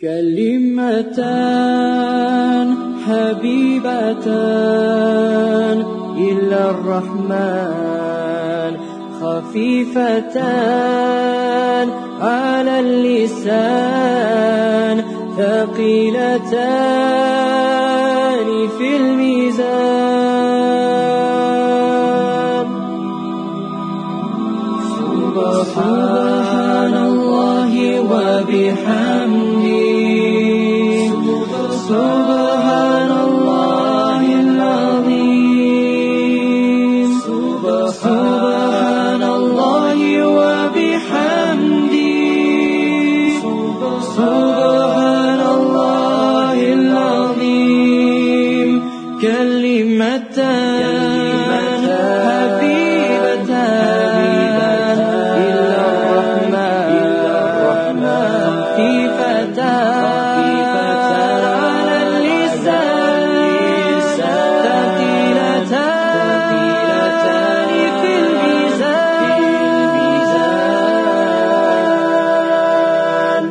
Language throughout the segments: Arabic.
كلمتان حبيبتان إلى الرحمن خفيفتان على اللسان ثقيلتان في الميزان. سبحان الله وبحمده سبحان الله العظيم. سبحان الله وبحمده سبحان الله العظيم. كلمتان حبيبتان إلى الرحمن خفيفتان على اللسان ثقيلتان في الميزان.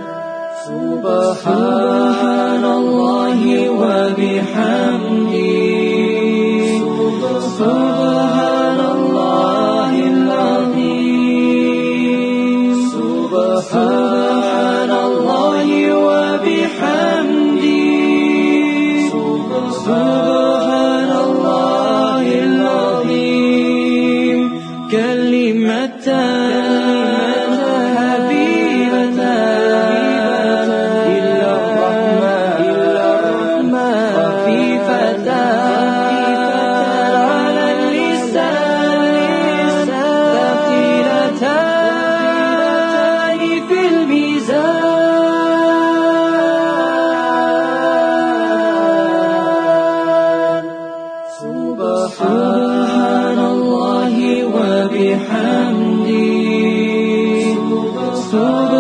سبحان الله وبحمده سبحان الله العظيم. سبحان الله وبحمده سبحان الله العظيم. كلمتان حبيبتان إلى الرحمن خفيفتان على اللسان ثقيلتان في الميزان. سبحان الله وبحمده